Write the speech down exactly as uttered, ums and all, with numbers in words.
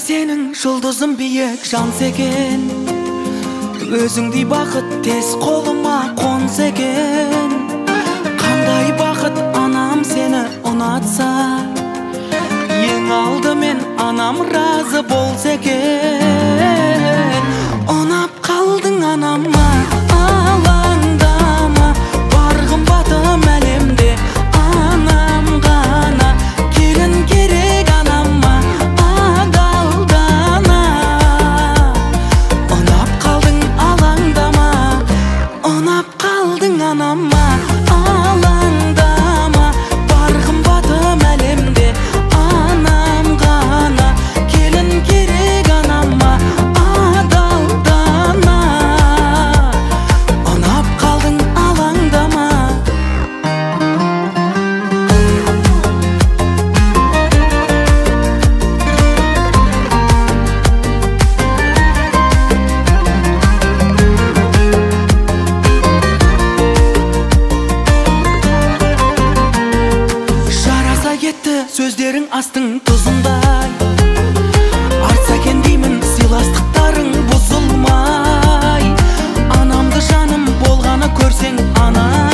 сенің жұлдызым биік жанса екен, өзіңдей бақыт тез қолыма қонса екен. Қандай бақыт анам сені ұнатса, ең алдымен анам разы болса екен. Ұнап қалдың анама, алаңдама, бар қымбатым әлемде анам ғана. Келін керек анама, адалдана. Ұнап қалдың алаңдама, ұнап қалдың анама, алаңдама, бар қымбатым әлемде анам ғана. Келін керек анама, адалдана. Ұнап қалдың алаңдама. Жараса кетті сөздерің астың тұзындай, артса екен деймін сыйластықтарың бұзылмай. Анамды жаным болғаны көрсең ана,